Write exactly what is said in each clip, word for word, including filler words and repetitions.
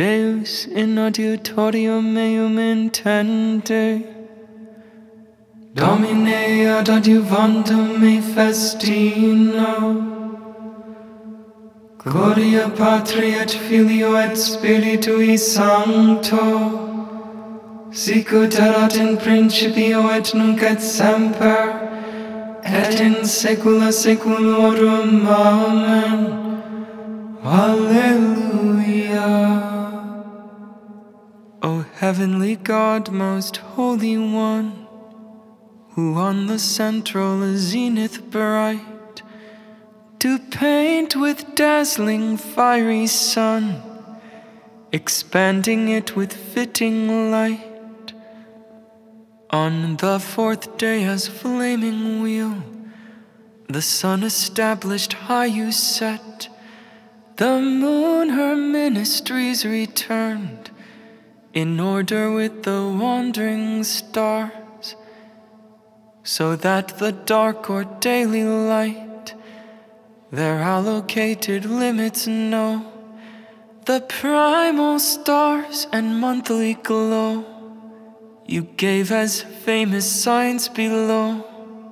Deus in adiutorium meum intende, Domine ad adiuvantum me festino, Gloria Patri et Filio et Spiritui Sancto, sicut erat in principio et nunc et semper, et in saecula saeculorum. Amen. Alleluia. O heavenly God, most holy one, who on the central zenith bright do paint with dazzling fiery sun, expanding it with fitting light, on the fourth day as flaming wheel, the sun established high you set, the moon her ministries returned, in order with the wandering stars, so that the dark or daily light their allocated limits know. The primal stars and monthly glow you gave as famous signs below,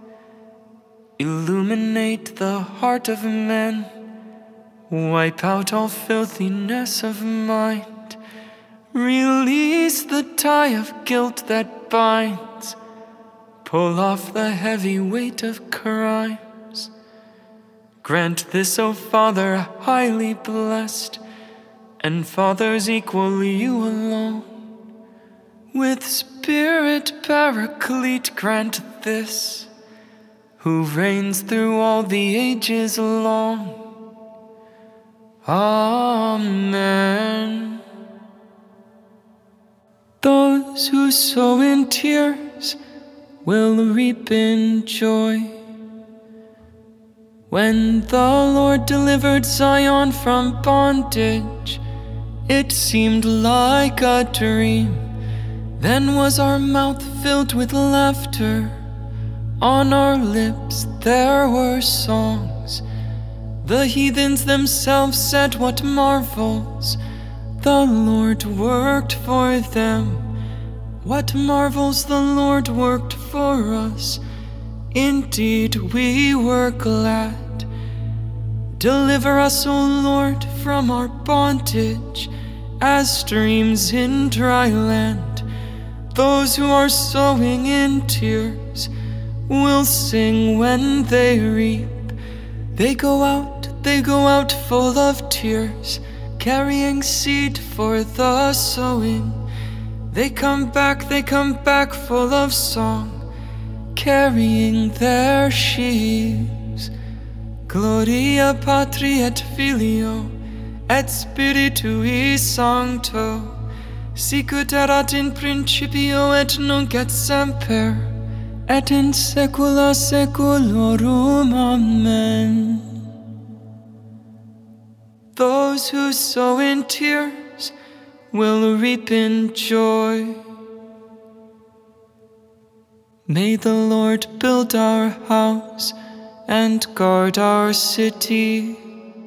illuminate the heart of man, wipe out all filthiness of mind, release the tie of guilt that binds, pull off the heavy weight of crimes. Grant this, O Father, highly blessed, and fathers equal you alone. With Spirit Paraclete grant this, who reigns through all the ages long. Amen. Those who sow in tears will reap in joy. When the Lord delivered Zion from bondage, it seemed like a dream. Then was our mouth filled with laughter, on our lips there were songs. The heathens themselves said, what marvels the Lord worked for them. What marvels the Lord worked for us. Indeed we were glad. Deliver us, O Lord, from our bondage, as streams in dry land. Those who are sowing in tears will sing when they reap. They go out, they go out full of tears, carrying seed for the sowing. They come back, they come back full of song, carrying their sheaves. Gloria Patri et Filio et Spiritui Sancto, sicut erat in principio et nunc et semper, et in saecula saeculorum. Amen. Those who sow in tears will reap in joy. May the Lord build our house and guard our city.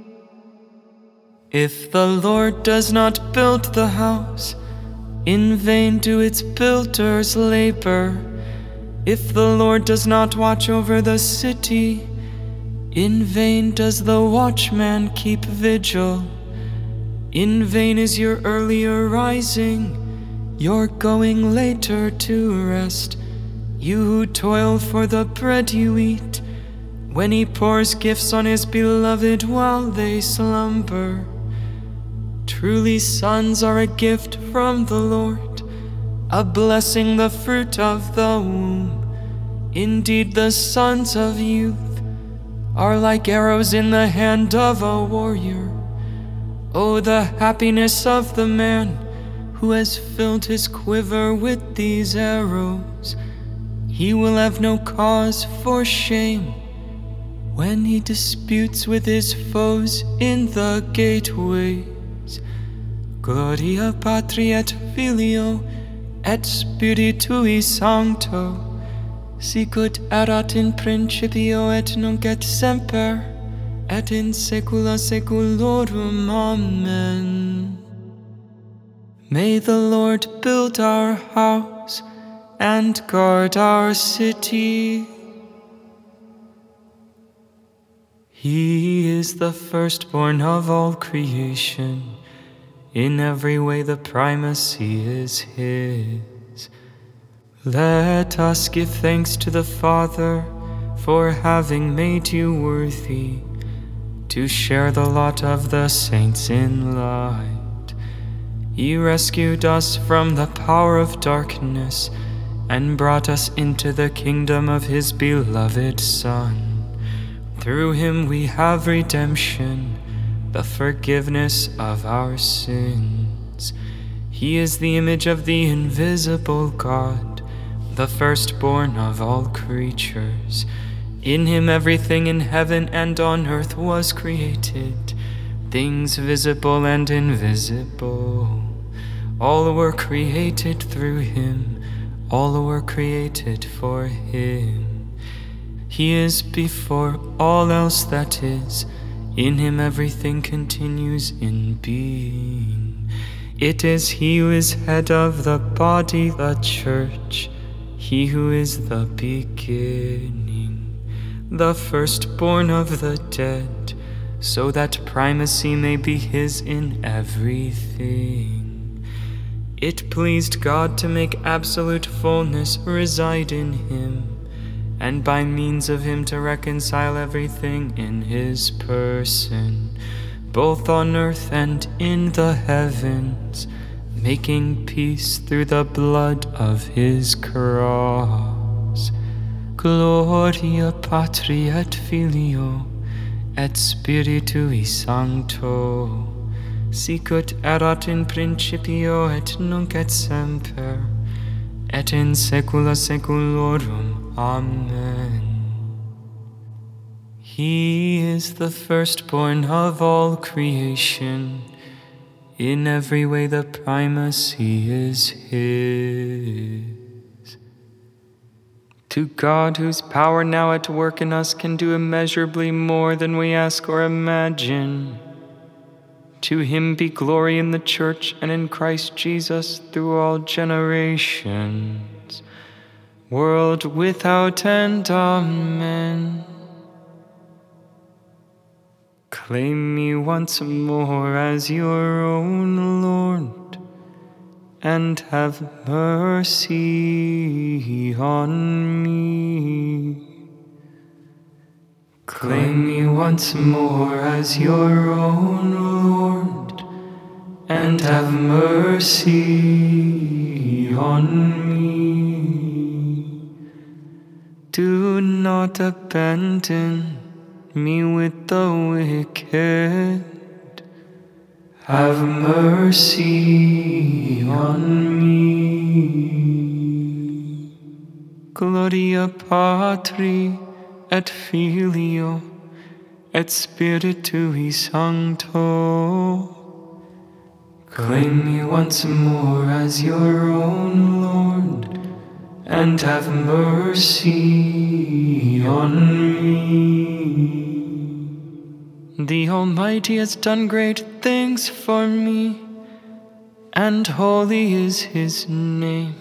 If the Lord does not build the house, in vain do its builders labor. If the Lord does not watch over the city, in vain does the watchman keep vigil. In vain is your early arising, your going later to rest, you who toil for the bread you eat, when he pours gifts on his beloved while they slumber. Truly sons are a gift from the Lord, a blessing, the fruit of the womb. Indeed, the sons of youth are like arrows in the hand of a warrior. Oh, the happiness of the man who has filled his quiver with these arrows. He will have no cause for shame when he disputes with his foes in the gateways. Gloria Patri et Filio et Spiritui Sancto, sicut erat in principio et nunc et semper, et in saecula saeculorum. Amen. May the Lord build our house and guard our city. He is the firstborn of all creation. In every way the primacy is his. Let us give thanks to the Father for having made you worthy to share the lot of the saints in light. He rescued us from the power of darkness and brought us into the kingdom of his beloved Son. Through him we have redemption, the forgiveness of our sins. He is the image of the invisible God, the firstborn of all creatures. In him everything in heaven and on earth was created, things visible and invisible. All were created through him, all were created for him. He is before all else that is. In him everything continues in being. It is he who is head of the body, the church, he who is the beginning, the firstborn of the dead, so that primacy may be his in everything. It pleased God to make absolute fullness reside in him, and by means of him to reconcile everything in his person, both on earth and in the heavens, making peace through the blood of his cross. Gloria Patri et Filio et Spiritui Sancto, sicut erat in principio et nunc et semper, et in saecula saeculorum. Amen. He is the firstborn of all creation. In every way the primacy is his. To God, whose power now at work in us can do immeasurably more than we ask or imagine, to him be glory in the church and in Christ Jesus through all generations, world without end. Amen. Claim me once more as your own Lord, and have mercy on me. Claim me once more as your own Lord, and have mercy on me. Do not abandon me with the wicked. Have mercy on me. Gloria Patri et Filio et Spiritui Sancto. Claim me once more as your own Lord, and have mercy on me. The Almighty has done great things for me, and holy is his name.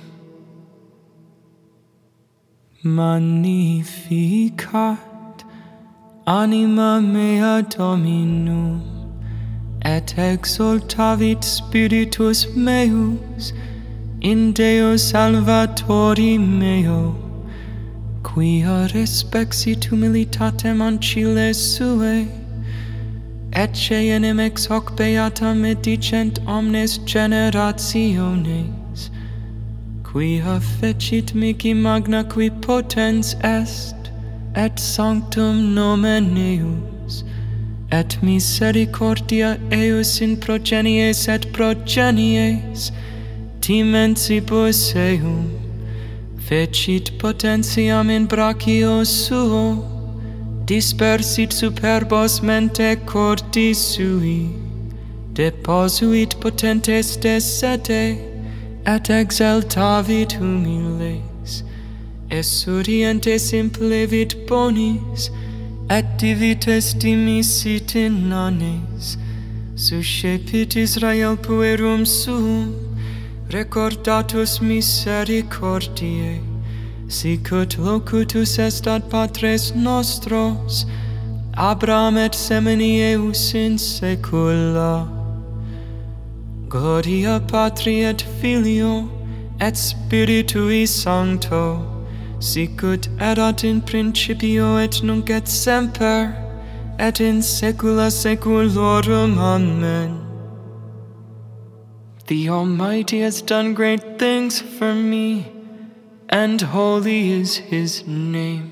Magnificat anima mea Dominum, et exultavit spiritus meus in Deo Salvatori meo, quia respexit humilitatem ancile suae, ecce enim ex hoc beata medicent omnes generationes, quia fecit mihi magna qui potens est, et sanctum nomen eius, et misericordia eius in progenies et progenies, timensibus eum, fecit potentiam in brachio suo, dispersit superbos mente cordis sui, deposuit potentes de sede, et exaltavit humiles, esurientes implevit bonis, et divites dimisit in nanes, suscepit Israel puerum suum, recordatus misericordiae, sicut locutus est ad patres nostros, Abraham et semini eius in saecula. Gloria Patri et Filio, et Spiritui Sancto, sicut erat in principio et nunc et semper, et in saecula saeculorum. Amen. The Almighty has done great things for me, and holy is His name.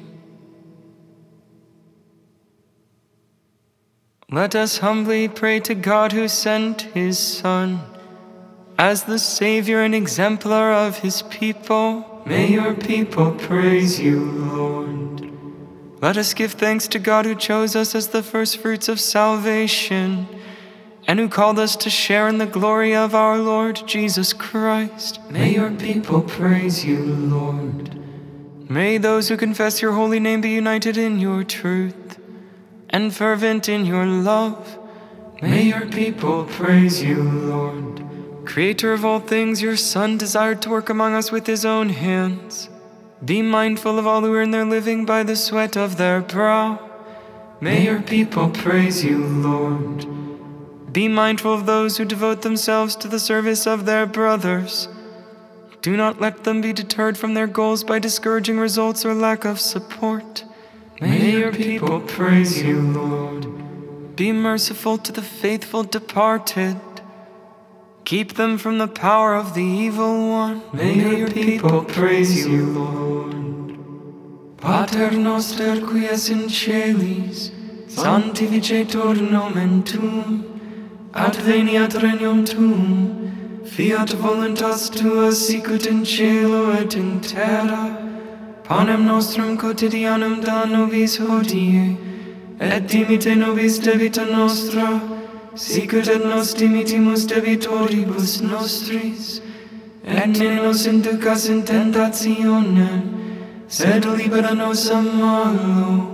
Let us humbly pray to God who sent His Son as the Savior and exemplar of His people. May your people praise you, Lord. Let us give thanks to God who chose us as the first fruits of salvation, and who called us to share in the glory of our Lord Jesus Christ. May your people praise you, Lord. May those who confess your holy name be united in your truth and fervent in your love. May your people praise you, Lord. Creator of all things, your Son desired to work among us with His own hands. Be mindful of all who earn their living by the sweat of their brow. May your people praise you, Lord. Be mindful of those who devote themselves to the service of their brothers. Do not let them be deterred from their goals by discouraging results or lack of support. May your people praise you, Lord. Be merciful to the faithful departed. Keep them from the power of the evil one. May your people praise you, Lord. Pater noster qui es in celis, sanctificetur nomen tuum, adveniat regnum tuum, fiat voluntas tua sicut in cielo et in terra. Panem nostrum quotidianum da nobis hodie, et dimite nobis debita nostra, sicut et nos dimitimus debitoribus nostris, et ne nos inducas in tentationem, sed libera nos a malo.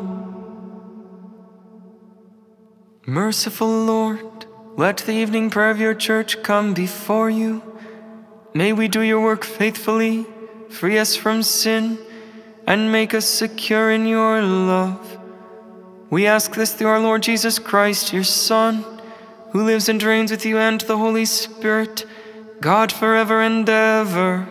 Merciful Lord, let the evening prayer of your church come before you. May we do your work faithfully, free us from sin, and make us secure in your love. We ask this through our Lord Jesus Christ, your Son, who lives and reigns with you and the Holy Spirit, God forever and ever.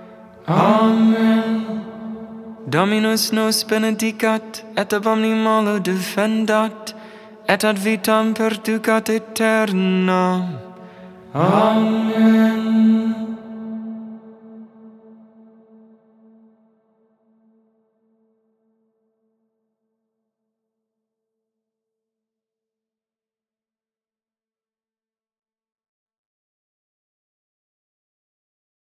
Amen. Dominus nos benedicat, et ab omni malo defendat, et ad vitam perducat aeternam. Amen.